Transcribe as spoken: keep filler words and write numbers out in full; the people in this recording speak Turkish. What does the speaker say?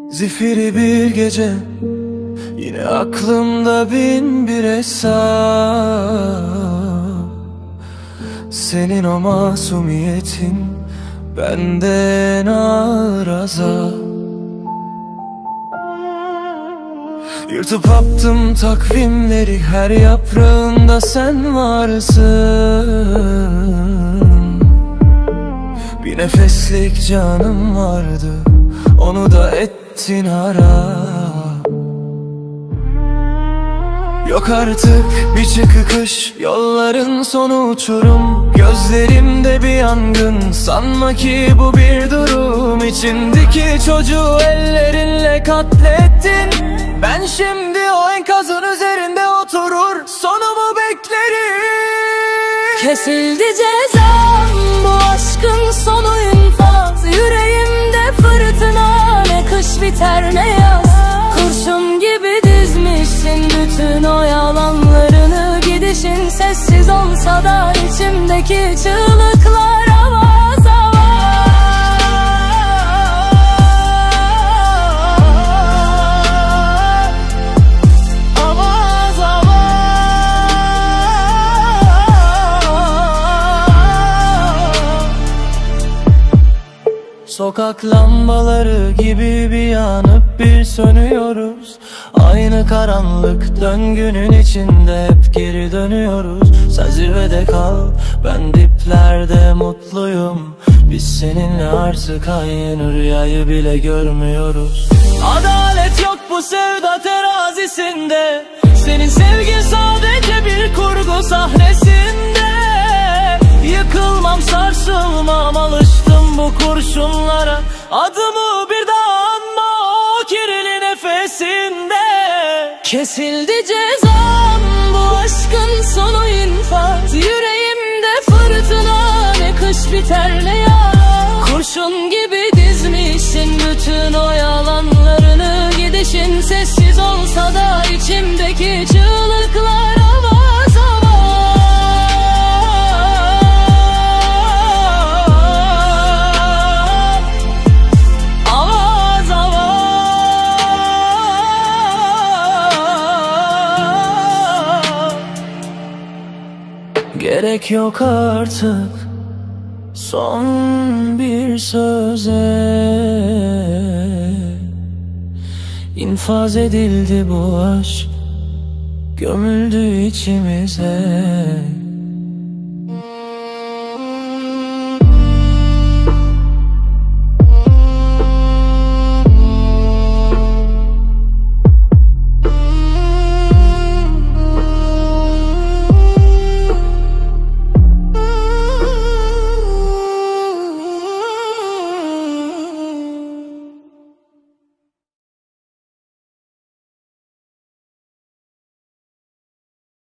Zifiri bir gece, yine aklımda bin bir hesap. Senin o masumiyetin benden ağır azap. Yırtıp attım takvimleri, her yaprağında sen varsın. Bir nefeslik canım vardı, onu da ettin harap. Yok artık bir çıkış, yolların sonu uçurum. Gözlerimde bir yangın, sanma ki bu bir durum. İçimdeki çocuğu ellerinle katlettin. Ben şimdi o enkazın üzerinde oturur, sonumu beklerim. Kesildi cezam, bu aşkın sonu infaz. Yüreğimde fırtına, ne kış biter ne yaz. Kurşun gibi dizmişsin bütün o yalanlarını. Gidişin sessiz olsa da içimdeki çığlıklar avaz avaz. Avaz avaz. Sokak lambaları gibi bir yanıp bir sönüyoruz. Aynı karanlık döngünün içinde hep geri dönüyoruz. Sen zirvede kal, ben diplerde mutluyum. Biz seninle artık aynı rüyayı bile görmüyoruz. Adalet yok bu sevda terazisinde. Senin sevgin sadece bir kurgu sahnesinde. Yıkılmam sarsılmam, alıştım bu kurşunlara. Adımı bir daha anma o kirli nefesinde. Kesildi cezam, bu aşkın sonu infaz. Yüreğimde fırtına, ne kış biter ne yaz. Kurşun gibi dizmişsin bütün o yalanlarını. Gidişin sessiz olsa da içimdeki çığlıklar avaz avaz. Avaz avaz. Gerek yok artık son bir söze. İnfaz edildi bu aşk, gömüldü içimize.